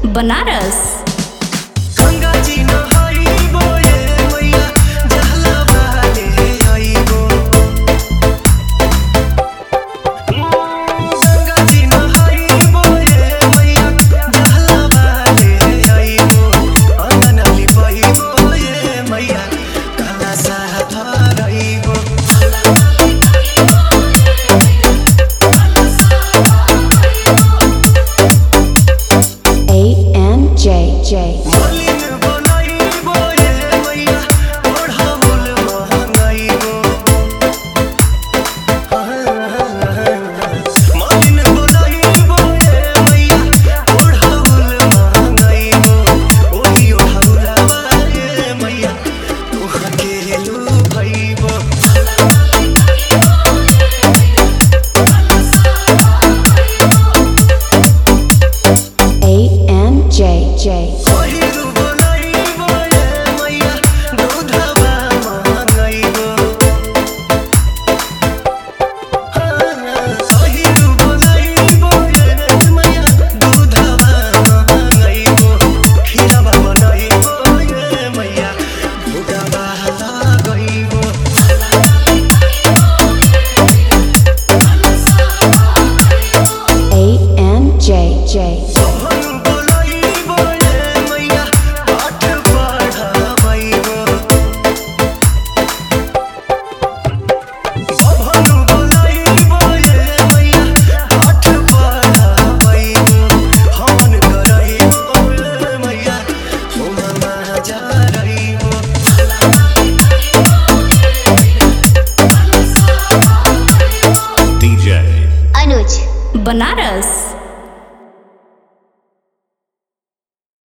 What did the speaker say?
बनारस। गंगा जी नहाइबो ये मैया जहलवा ले आइबो। गंगा जी नहाइबो ये मैया जहलवा ले आइबो। अंगना लिपाइबो ये मैया काला सा धराइबो। मालिन बनाइबो ये मैया ओढ़ाउल महंगाइबो। मालिन बनाइबो ये मैया ओढ़ाउल महंगाइबो। ओही ओढ़ाउलवा ये मैया तोहा के लुभाइबो। पहिरू बनाइबो ये मैया दूधवा महंगाइबो। पहिरू बनाइबो ये मैया दूधवा महंगाइबो। खीरवा बनाइबो ये मैया भोगवा लगाइबो। सोहनु बनाइबो ये मैया पाठ पढ़ाइबो। बभनु बनाइबो ये मैया पाठ पढ़ाइबो। हवन कराइबो ये मैया होममा जारइबो। DJ बनारस।